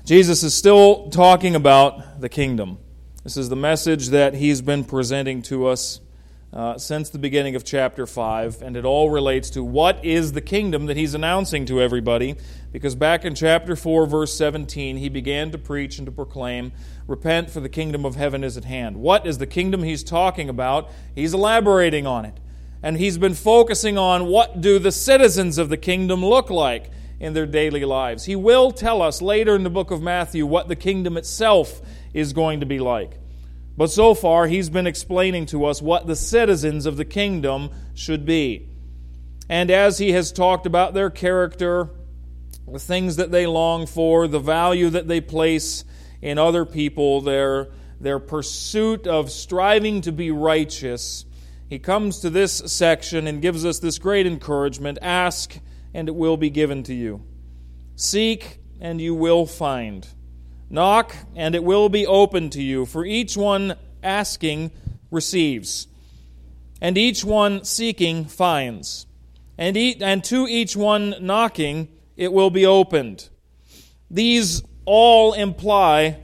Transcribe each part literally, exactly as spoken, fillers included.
Jesus is still talking about the kingdom. This is the message that he's been presenting to us uh, since the beginning of chapter five, and it all relates to what is the kingdom that he's announcing to everybody, because back in chapter four, verse seventeen, he began to preach and to proclaim, "Repent, for the kingdom of heaven is at hand." What is the kingdom he's talking about? He's elaborating on it. And he's been focusing on what do the citizens of the kingdom look like in their daily lives. He will tell us later in the book of Matthew what the kingdom itself is going to be like. But so far, he's been explaining to us what the citizens of the kingdom should be. And as he has talked about their character, the things that they long for, the value that they place in other people, their, their pursuit of striving to be righteous, he comes to this section and gives us this great encouragement: ask, and it will be given to you. Seek, and you will find. Knock, and it will be opened to you. For each one asking receives, and each one seeking finds, and, e- and to each one knocking it will be opened. These all imply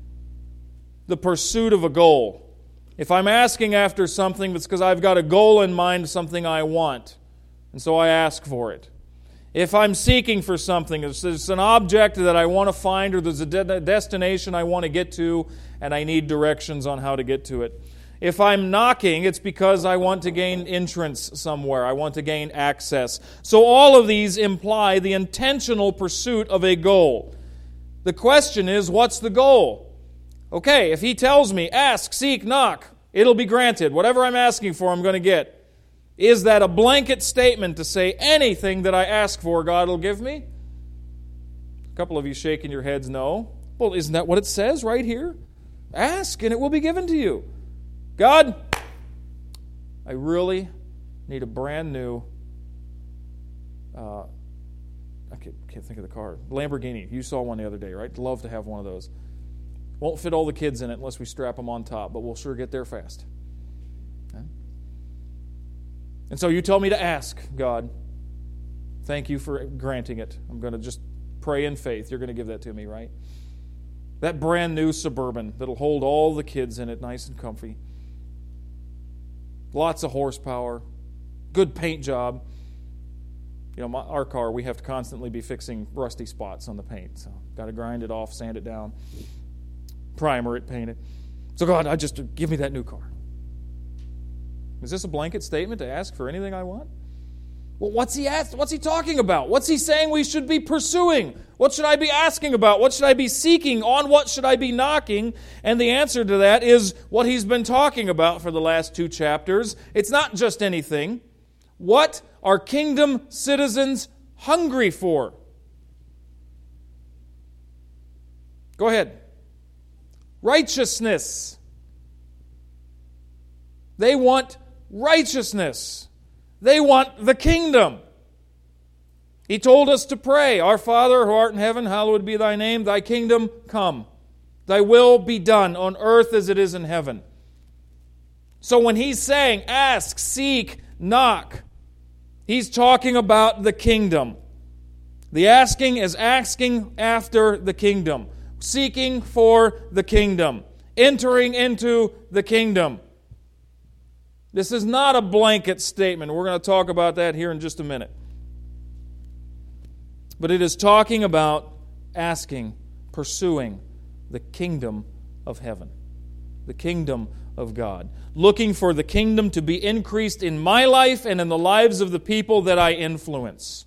the pursuit of a goal. If I'm asking after something, that's because I've got a goal in mind, something I want, and so I ask for it. If I'm seeking for something, it's, it's an object that I want to find, or there's a de- destination I want to get to, and I need directions on how to get to it. If I'm knocking, it's because I want to gain entrance somewhere. I want to gain access. So all of these imply the intentional pursuit of a goal. The question is, what's the goal? Okay, if he tells me, ask, seek, knock, it'll be granted. Whatever I'm asking for, I'm going to get. Is that a blanket statement to say anything that I ask for, God will give me? A couple of you shaking your heads, no. Well, isn't that what it says right here? Ask, and it will be given to you. God, I really need a brand new, uh, I can't, can't think of the car, Lamborghini. You saw one the other day, right? I'd love to have one of those. Won't fit all the kids in it unless we strap them on top, but we'll sure get there fast. Okay? And so you tell me to ask, God. Thank you for granting it. I'm going to just pray in faith. You're going to give that to me, right? That brand new Suburban that'll hold all the kids in it, nice and comfy. Lots of horsepower. Good paint job. You know, my, our car, we have to constantly be fixing rusty spots on the paint. So got to grind it off, sand it down, primer it, paint it. So God, I just give me that new car. Is this a blanket statement to ask for anything I want? Well, what's he asked? What's he talking about? What's he saying we should be pursuing? What should I be asking about? What should I be seeking? On what should I be knocking? And the answer to that is what he's been talking about for the last two chapters. It's not just anything. What are kingdom citizens hungry for? Go ahead. Righteousness. They want righteousness. They want the kingdom. He told us to pray, Our Father who art in heaven, hallowed be thy name, thy kingdom come. Thy will be done on earth as it is in heaven. So when he's saying ask, seek, knock, he's talking about the kingdom. The asking is asking after the kingdom. Seeking for the kingdom. Entering into the kingdom. This is not a blanket statement. We're going to talk about that here in just a minute. But it is talking about asking, pursuing the kingdom of heaven. The kingdom of God. Looking for the kingdom to be increased in my life and in the lives of the people that I influence.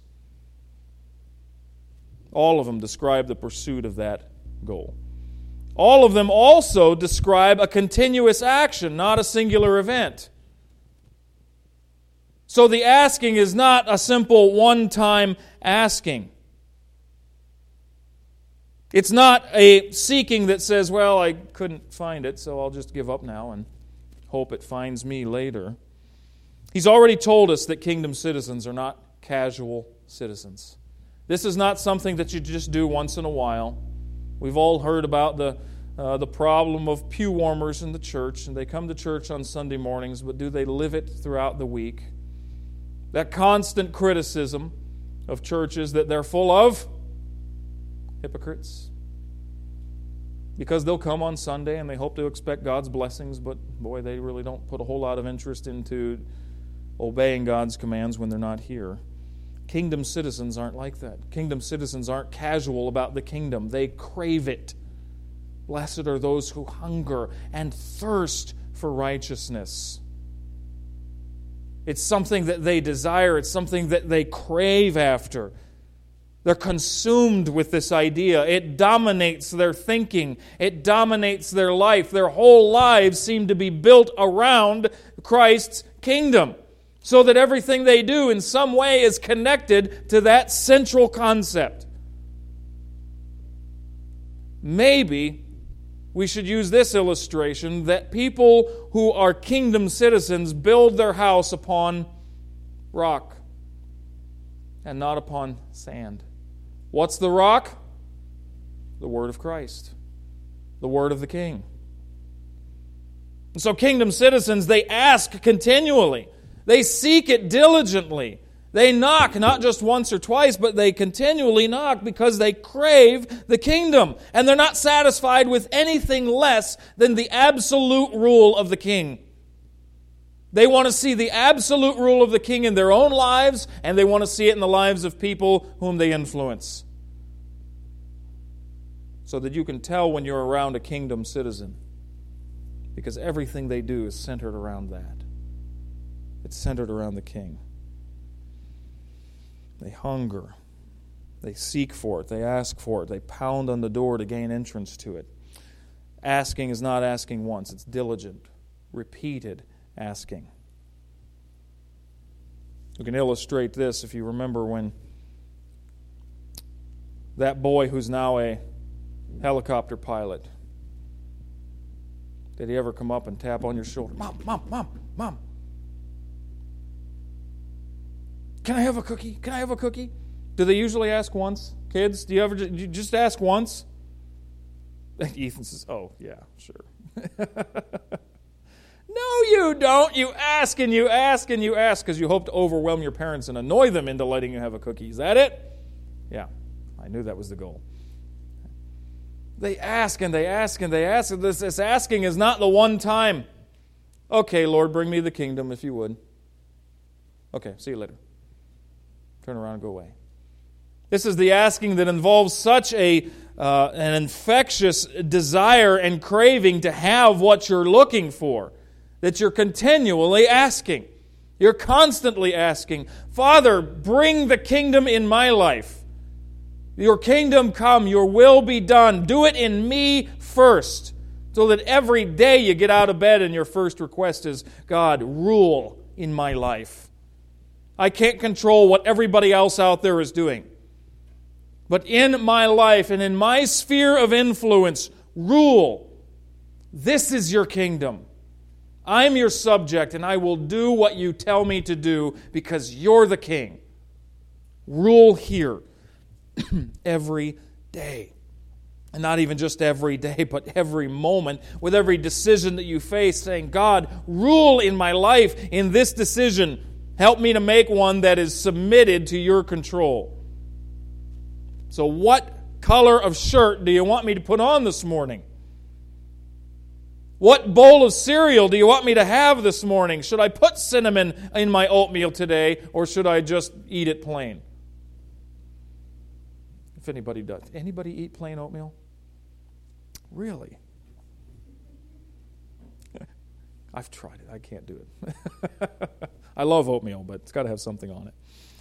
All of them describe the pursuit of that goal. All of them also describe a continuous action, not a singular event. So the asking is not a simple one-time asking. It's not a seeking that says, well, I couldn't find it, so I'll just give up now and hope it finds me later. He's already told us that kingdom citizens are not casual citizens. This is not something that you just do once in a while. We've all heard about the uh, the problem of pew warmers in the church, and they come to church on Sunday mornings, but do they live it throughout the week? That constant criticism of churches that they're full of hypocrites. because they'll come on Sunday and they hope to expect God's blessings, but boy, they really don't put a whole lot of interest into obeying God's commands when they're not here. Kingdom citizens aren't like that. Kingdom citizens aren't casual about the kingdom. They crave it. Blessed are those who hunger and thirst for righteousness. It's something that they desire. It's something that they crave after. They're consumed with this idea. It dominates their thinking. It dominates their life. Their whole lives seem to be built around Christ's kingdom, so that everything they do in some way is connected to that central concept. Maybe we should use this illustration that people who are kingdom citizens build their house upon rock and not upon sand. What's the rock? The Word of Christ, the Word of the King. And so kingdom citizens, they ask continually. They seek it diligently. They knock, not just once or twice, but they continually knock because they crave the kingdom. And they're not satisfied with anything less than the absolute rule of the king. They want to see the absolute rule of the king in their own lives, and they want to see it in the lives of people whom they influence. So that you can tell when you're around a kingdom citizen, because everything they do is centered around that. It's centered around the king. They hunger. They seek for it. They ask for it. They pound on the door to gain entrance to it. Asking is not asking once. It's diligent, repeated asking. We can illustrate this if you remember when that boy who's now a helicopter pilot, did he ever come up and tap on your shoulder? Mom, mom, mom, mom. Can I have a cookie? Can I have a cookie? Do they usually ask once? Kids, do you ever do you just ask once? Ethan says, oh, yeah, sure. No, you don't. You ask and you ask and you ask because you hope to overwhelm your parents and annoy them into letting you have a cookie. Is that it? Yeah, I knew that was the goal. They ask and they ask and they ask. This, this asking is not the one time. Okay, Lord, bring me the kingdom if you would. Okay, see you later. Turn around and go away. This is the asking that involves such a uh, an infectious desire and craving to have what you're looking for, that you're continually asking. You're constantly asking, Father, bring the kingdom in my life. Your kingdom come, your will be done. Do it in me first, so that every day you get out of bed and your first request is, God, rule in my life. I can't control what everybody else out there is doing. But in my life and in my sphere of influence, rule. This is your kingdom. I'm your subject, and I will do what you tell me to do because you're the king. Rule here every day. And not even just every day, but every moment, with every decision that you face, saying, God, rule in my life in this decision. Help me to make one that is submitted to your control. So what color of shirt do you want me to put on this morning? What bowl of cereal do you want me to have this morning? Should I put cinnamon in my oatmeal today, or should I just eat it plain? If anybody does. Anybody eat plain oatmeal? Really? I've tried it. I can't do it. I love oatmeal, but it's got to have something on it.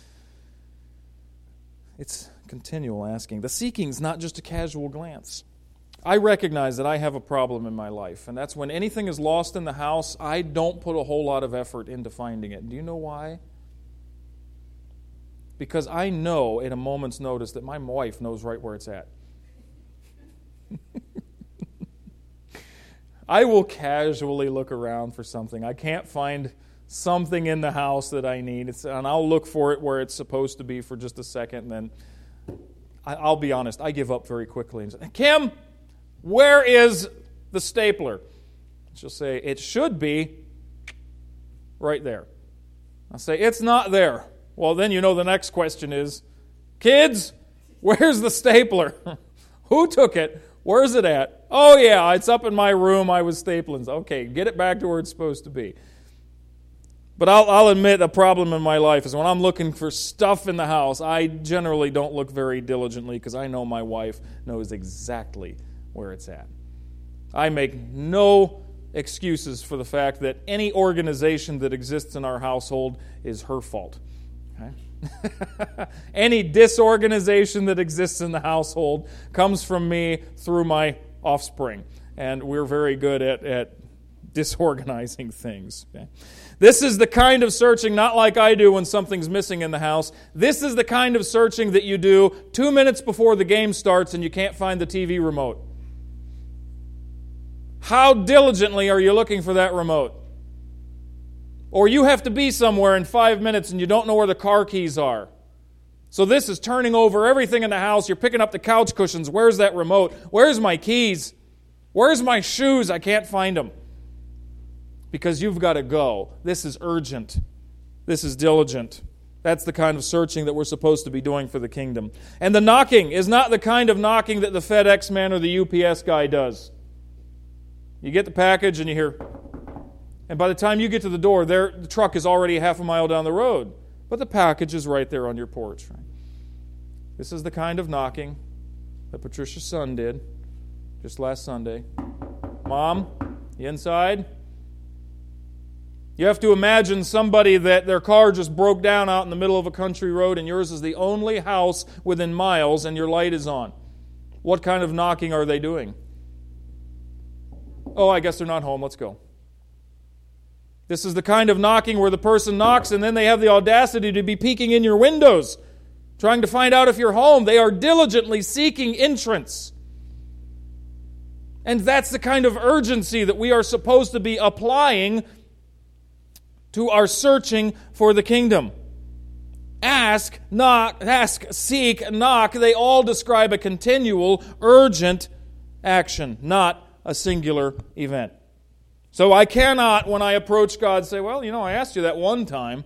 It's continual asking. The seeking is not just a casual glance. I recognize that I have a problem in my life, and that's when anything is lost in the house, I don't put a whole lot of effort into finding it. Do you know why? Because I know at a moment's notice that my wife knows right where it's at. I will casually look around for something. I can't find something in the house that I need, it's, and I'll look for it where it's supposed to be for just a second, and then I, I'll be honest, I give up very quickly. And say, Kim, where is the stapler? She'll say, it should be right there. I'll say, it's not there. Well, then you know the next question is, kids, where's the stapler? Who took it? Where's it at? Oh, yeah, it's up in my room. I was stapling. Okay, get it back to where it's supposed to be. But I'll, I'll admit a problem in my life is when I'm looking for stuff in the house, I generally don't look very diligently because I know my wife knows exactly where it's at. I make no excuses for the fact that any organization that exists in our household is her fault. Okay? Any disorganization that exists in the household comes from me through my offspring. And we're very good at, at disorganizing things. Okay? This is the kind of searching, not like I do when something's missing in the house. This is the kind of searching that you do two minutes before the game starts and you can't find the T V remote. How diligently are you looking for that remote? Or you have to be somewhere in five minutes and you don't know where the car keys are. So this is turning over everything in the house. You're picking up the couch cushions. Where's that remote? Where's my keys? Where's my shoes? I can't find them. Because you've got to go. This is urgent. This is diligent. That's the kind of searching that we're supposed to be doing for the kingdom. And the knocking is not the kind of knocking that the FedEx man or the U P S guy does. You get the package and you hear, and by the time you get to the door, there, the truck is already half a mile down the road. But the package is right there on your porch. Right? This is the kind of knocking that Patricia's son did just last Sunday. Mom, you inside? You have to imagine somebody that their car just broke down out in the middle of a country road and yours is the only house within miles and your light is on. What kind of knocking are they doing? Oh, I guess they're not home. Let's go. This is the kind of knocking where the person knocks and then they have the audacity to be peeking in your windows, trying to find out if you're home. They are diligently seeking entrance. And that's the kind of urgency that we are supposed to be applying to our searching for the kingdom. Ask, knock, ask, seek, knock. They all describe a continual, urgent action, not a singular event. So I cannot, when I approach God, say, well, you know, I asked you that one time,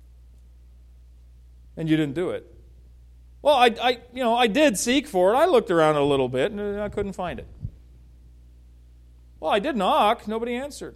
and you didn't do it. Well, I, I, you know, I did seek for it. I looked around a little bit, and I couldn't find it. Well, I did knock. Nobody answered.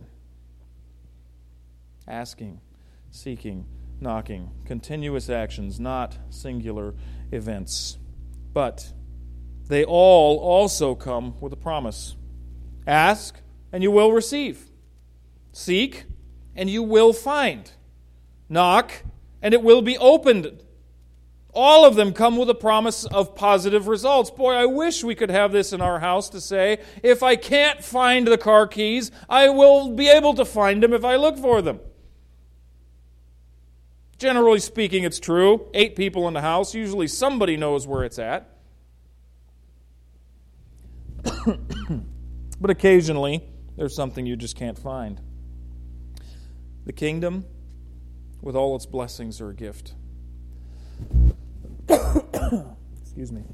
Asking, seeking, knocking. Continuous actions, not singular events. But they all also come with a promise. Ask, and you will receive. Seek, and you will find. Knock, and it will be opened. All of them come with a promise of positive results. Boy, I wish we could have this in our house to say, if I can't find the car keys, I will be able to find them if I look for them. Generally speaking, it's true. Eight people in the house. Usually somebody knows where it's at. But occasionally, there's something you just can't find. The kingdom, with all its blessings, are a gift. Excuse me.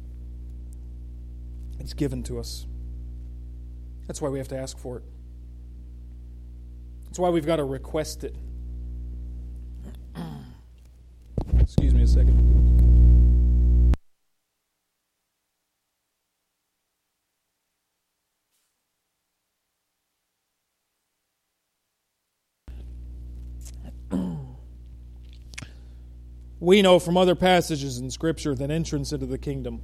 It's given to us. That's why we have to ask for it. That's why we've got to request it. Excuse me a second. We know from other passages in Scripture that entrance into the kingdom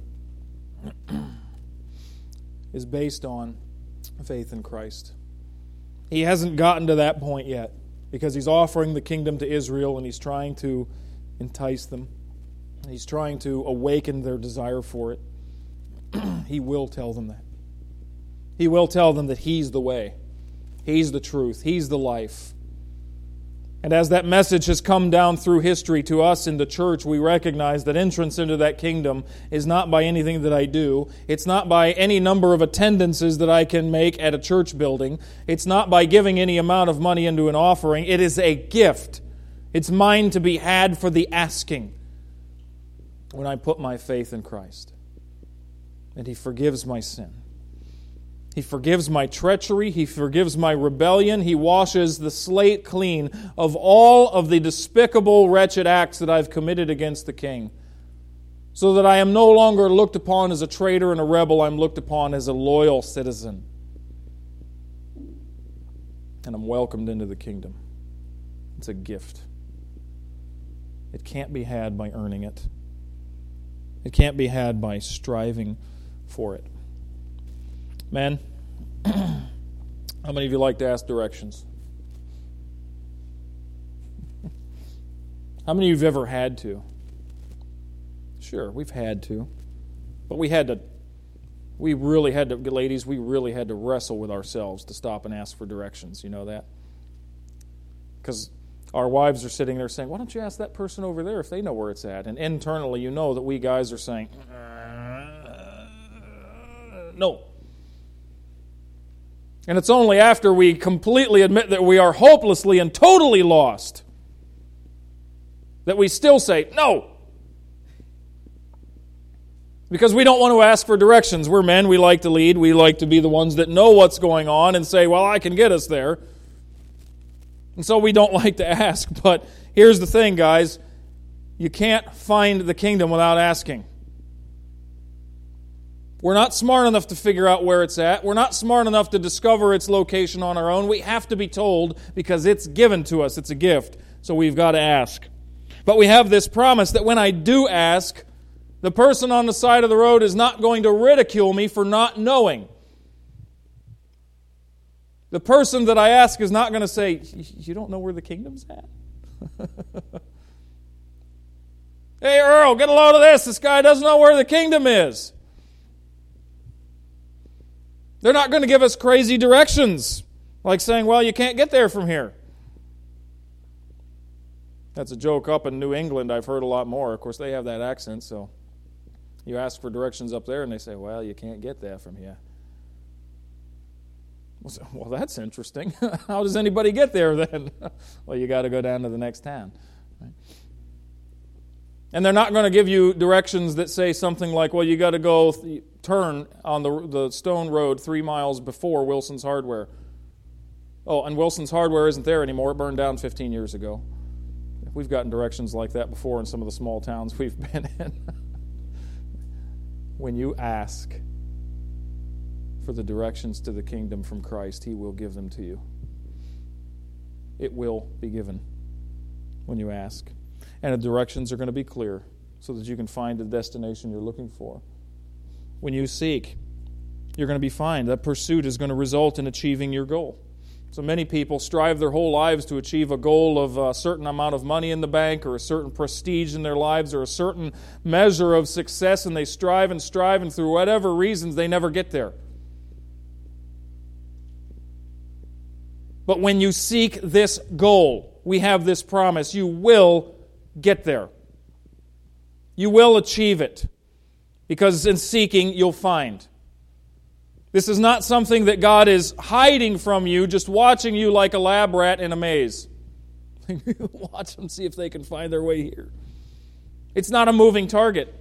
is based on faith in Christ. He hasn't gotten to that point yet because he's offering the kingdom to Israel and he's trying to entice them. He's trying to awaken their desire for it. He will tell them that. He will tell them that He's the way. He's the truth. He's the life. And as that message has come down through history to us in the church, we recognize that entrance into that kingdom is not by anything that I do. It's not by any number of attendances that I can make at a church building. It's not by giving any amount of money into an offering. It is a gift. It's mine to be had for the asking when I put my faith in Christ. And He forgives my sin. He forgives my treachery. He forgives my rebellion. He washes the slate clean of all of the despicable, wretched acts that I've committed against the King. so that I am no longer looked upon as a traitor and a rebel. I'm looked upon as a loyal citizen. And I'm welcomed into the kingdom. It's a gift. It can't be had by earning it. It can't be had by striving for it. Men, how many of you like to ask directions? How many of you have ever had to? Sure, we've had to. But we had to, we really had to, ladies, we really had to wrestle with ourselves to stop and ask for directions. You know that? Because our wives are sitting there saying, why don't you ask that person over there if they know where it's at? And internally, you know that we guys are saying, uh, no. And it's only after we completely admit that we are hopelessly and totally lost that we still say, no. Because we don't want to ask for directions. We're men, we like to lead, we like to be the ones that know what's going on and say, well, I can get us there. And so we don't like to ask. But here's the thing, guys. You can't find the kingdom without asking. We're not smart enough to figure out where it's at. We're not smart enough to discover its location on our own. We have to be told because it's given to us. It's a gift. So we've got to ask. But we have this promise that when I do ask, the person on the side of the road is not going to ridicule me for not knowing. The person that I ask is not going to say, you don't know where the kingdom's at? Hey, Earl, get a load of this. This guy doesn't know where the kingdom is. They're not going to give us crazy directions, like saying, well, you can't get there from here. That's a joke up in New England. I've heard a lot more. Of course, they have that accent, so you ask for directions up there, and they say, well, you can't get there from here. Well, that's interesting. How does anybody get there then? Well, you got to go down to the next town. Right? And they're not going to give you directions that say something like, well, you got to go th- turn on the, the stone road three miles before Wilson's Hardware. Oh, and Wilson's Hardware isn't there anymore. It burned down fifteen years ago. We've gotten directions like that before in some of the small towns we've been in. When you ask for the directions to the kingdom from Christ, He will give them to you. It will be given when you ask. And the directions are going to be clear so that you can find the destination you're looking for. When you seek, you're going to be fine. That pursuit is going to result in achieving your goal. So many people strive their whole lives to achieve a goal of a certain amount of money in the bank or a certain prestige in their lives or a certain measure of success, and they strive and strive, and through whatever reasons, they never get there. But when you seek this goal, we have this promise, you will get there. You will achieve it. Because in seeking, you'll find. This is not something that God is hiding from you, just watching you like a lab rat in a maze. Watch them, see if they can find their way here. It's not a moving target.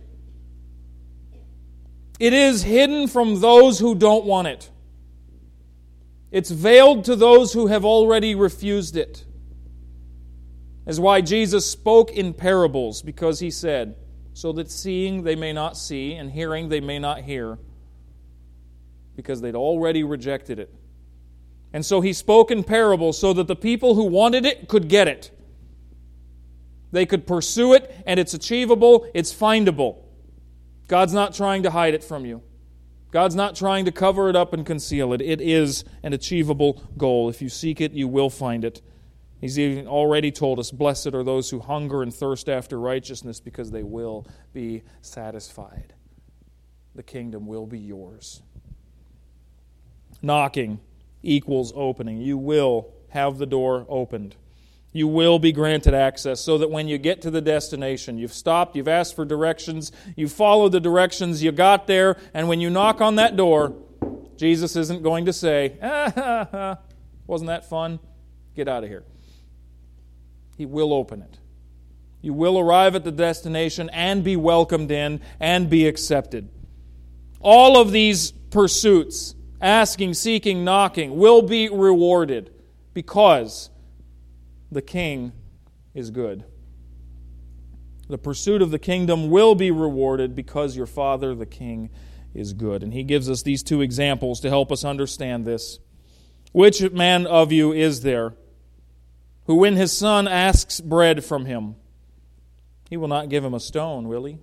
It is hidden from those who don't want it. It's veiled to those who have already refused it. That's why Jesus spoke in parables, because He said, so that seeing they may not see, and hearing they may not hear, because they'd already rejected it. And so He spoke in parables so that the people who wanted it could get it. They could pursue it, and it's achievable, it's findable. God's not trying to hide it from you. God's not trying to cover it up and conceal it. It is an achievable goal. If you seek it, you will find it. He's even already told us, blessed are those who hunger and thirst after righteousness, because they will be satisfied. The kingdom will be yours. Knocking equals opening. You will have the door opened. You will be granted access so that when you get to the destination, you've stopped, you've asked for directions, you followed the directions, you got there, and when you knock on that door, Jesus isn't going to say, ah, wasn't that fun? Get out of here. He will open it. You will arrive at the destination and be welcomed in and be accepted. All of these pursuits, asking, seeking, knocking, will be rewarded because the King is good. The pursuit of the kingdom will be rewarded because your Father, the King, is good. And he gives us these two examples to help us understand this. Which man of you is there who, when his son asks bread from him, he will not give him a stone, will he?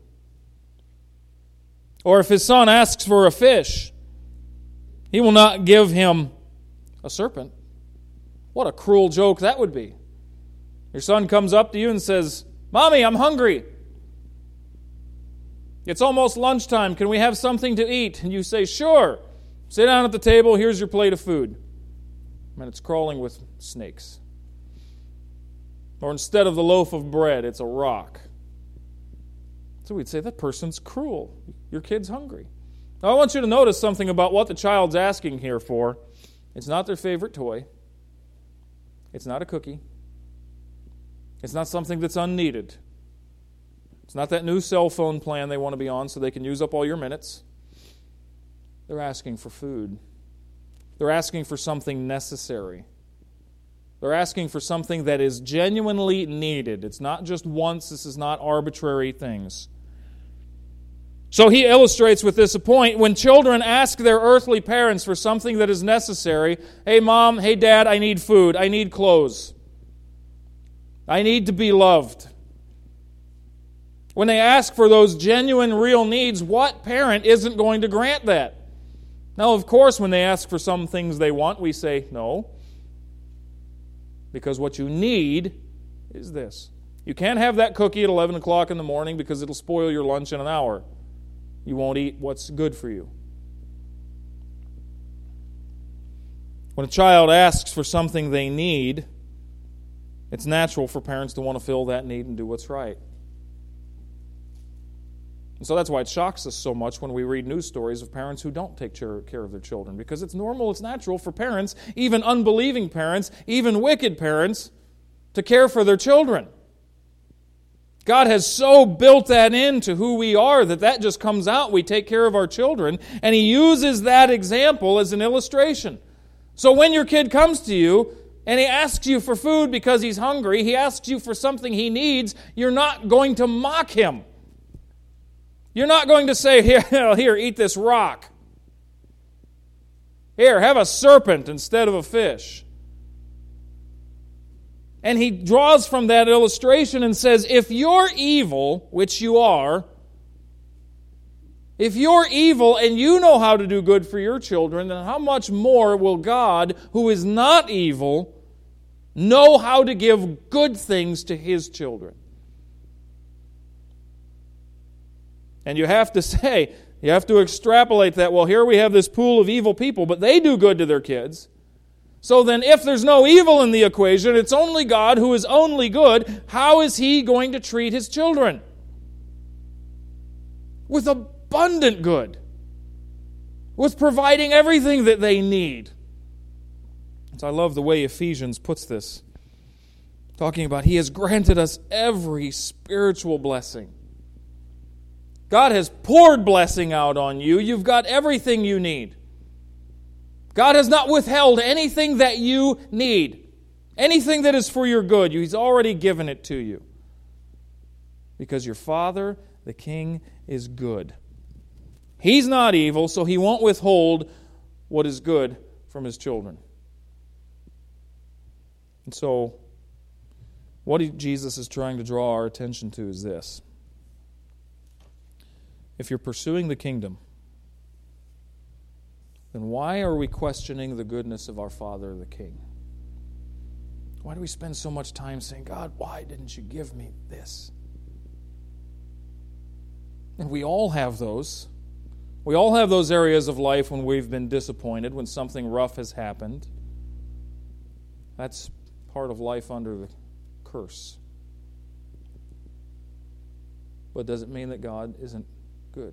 Or if his son asks for a fish, he will not give him a serpent? What a cruel joke that would be. Your son comes up to you and says, "Mommy, I'm hungry. It's almost lunchtime. Can we have something to eat?" And you say, "Sure. Sit down at the table. Here's your plate of food." And it's crawling with snakes. Or instead of the loaf of bread, it's a rock. So we'd say, that person's cruel. Your kid's hungry. Now I want you to notice something about what the child's asking here for. It's not their favorite toy. It's not a cookie. It's not something that's unneeded. It's not that new cell phone plan they want to be on so they can use up all your minutes. They're asking for food. They're asking for something necessary. They're asking for something that is genuinely needed. It's not just once. This is not arbitrary things. So he illustrates with this a point. When children ask their earthly parents for something that is necessary, "Hey mom, hey dad, I need food, I need clothes. I need to be loved." When they ask for those genuine, real needs, what parent isn't going to grant that? Now, of course, when they ask for some things they want, we say no. Because what you need is this. You can't have that cookie at eleven o'clock in the morning because it'll spoil your lunch in an hour. You won't eat what's good for you. When a child asks for something they need, it's natural for parents to want to fill that need and do what's right. And so that's why it shocks us so much when we read news stories of parents who don't take care of their children. Because it's normal, it's natural for parents, even unbelieving parents, even wicked parents, to care for their children. God has so built that into who we are that that just comes out. We take care of our children. And He uses that example as an illustration. So when your kid comes to you and he asks you for food because he's hungry, he asks you for something he needs, you're not going to mock him. You're not going to say, here, here, eat this rock. Here, have a serpent instead of a fish. And he draws from that illustration and says, if you're evil, which you are, if you're evil and you know how to do good for your children, then how much more will God, who is not evil, know how to give good things to His children? And you have to say, you have to extrapolate that, well, here we have this pool of evil people, but they do good to their kids. So then if there's no evil in the equation, it's only God who is only good, how is He going to treat His children? With abundant good. With providing everything that they need. So I love the way Ephesians puts this. Talking about He has granted us every spiritual blessing. God has poured blessing out on you. You've got everything you need. God has not withheld anything that you need. Anything that is for your good. He's already given it to you. Because your Father, the King, is good. He's not evil, so He won't withhold what is good from His children. And so, what Jesus is trying to draw our attention to is this. If you're pursuing the kingdom, then why are we questioning the goodness of our Father, the King? Why do we spend so much time saying, God, why didn't you give me this? And we all have those. We all have those areas of life when we've been disappointed, when something rough has happened. That's part of life under the curse. But does it mean that God isn't good?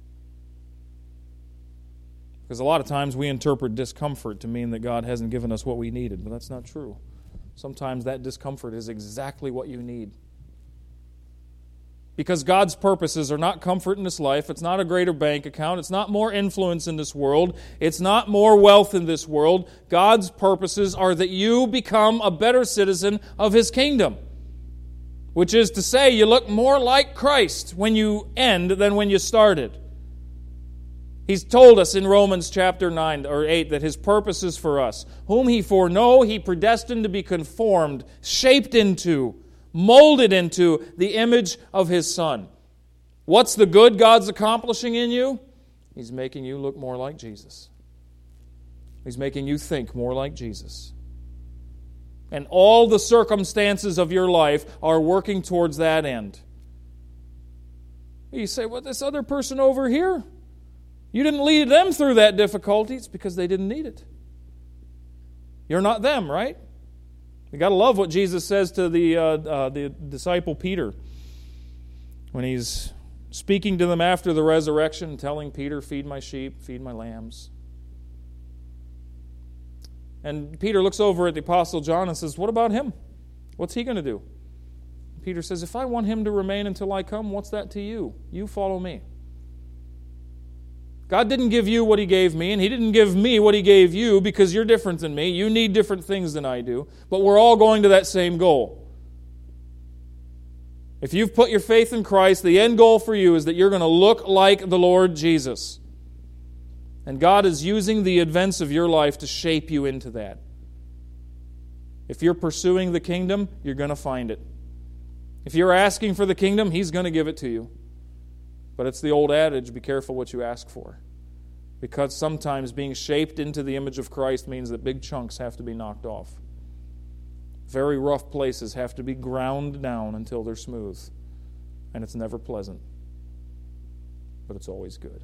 Because a lot of times we interpret discomfort to mean that God hasn't given us what we needed, but that's not true. Sometimes that discomfort is exactly what you need. Because God's purposes are not comfort in this life, it's not a greater bank account, it's not more influence in this world, it's not more wealth in this world. God's purposes are that you become a better citizen of His kingdom. which is to say you look more like Christ when you end than when you started. He's told us in Romans chapter nine or eight that His purpose is for us. Whom He foreknow, He predestined to be conformed, shaped into, molded into the image of His Son. What's the good God's accomplishing in you? He's making you look more like Jesus. He's making you think more like Jesus. And all the circumstances of your life are working towards that end. You say, well, this other person over here, you didn't lead them through that difficulty. It's because they didn't need it. You're not them, right? You got to love what Jesus says to the uh, uh, the disciple Peter when He's speaking to them after the resurrection, telling Peter, feed my sheep, feed my lambs. And Peter looks over at the Apostle John and says, what about him? What's he going to do? Peter says, if I want him to remain until I come, what's that to you? You follow me. God didn't give you what He gave me, and He didn't give me what He gave you because you're different than me. You need different things than I do, but we're all going to that same goal. If you've put your faith in Christ, the end goal for you is that you're going to look like the Lord Jesus. And God is using the events of your life to shape you into that. If you're pursuing the kingdom, you're going to find it. If you're asking for the kingdom, He's going to give it to you. But it's the old adage, be careful what you ask for. Because sometimes being shaped into the image of Christ means that big chunks have to be knocked off. Very rough places have to be ground down until they're smooth. And it's never pleasant. But it's always good.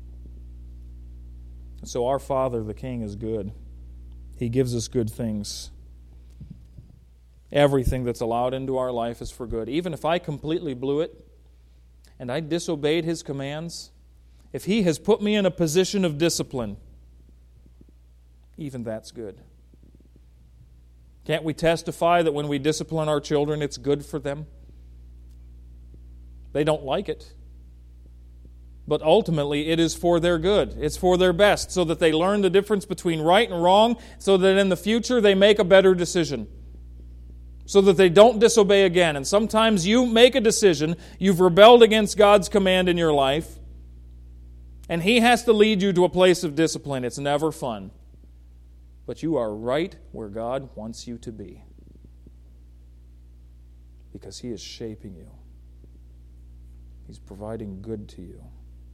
So our Father, the King, is good. He gives us good things. Everything that's allowed into our life is for good. Even if I completely blew it, and I disobeyed His commands, if He has put me in a position of discipline, even that's good. Can't we testify that when we discipline our children, it's good for them? They don't like it. But ultimately, it is for their good. It's for their best, so that they learn the difference between right and wrong, so that in the future they make a better decision. So that they don't disobey again. And sometimes you make a decision, you've rebelled against God's command in your life, and He has to lead you to a place of discipline. It's never fun. But you are right where God wants you to be. Because He is shaping you. He's providing good to you.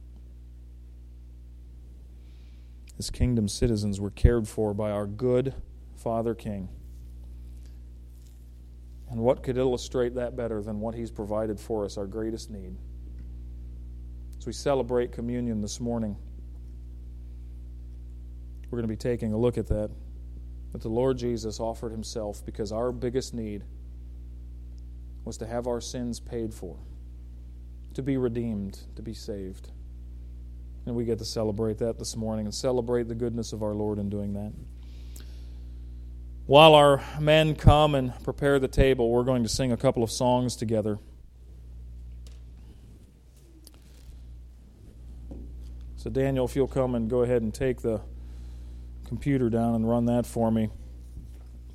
As kingdom citizens, we're cared for by our good Father King. And what could illustrate that better than what He's provided for us, our greatest need? As we celebrate communion this morning, we're going to be taking a look at that. That the Lord Jesus offered Himself because our biggest need was to have our sins paid for, to be redeemed, to be saved. And we get to celebrate that this morning and celebrate the goodness of our Lord in doing that. While our men come and prepare the table, we're going to sing a couple of songs together. So Daniel, if you'll come and go ahead and take the computer down and run that for me.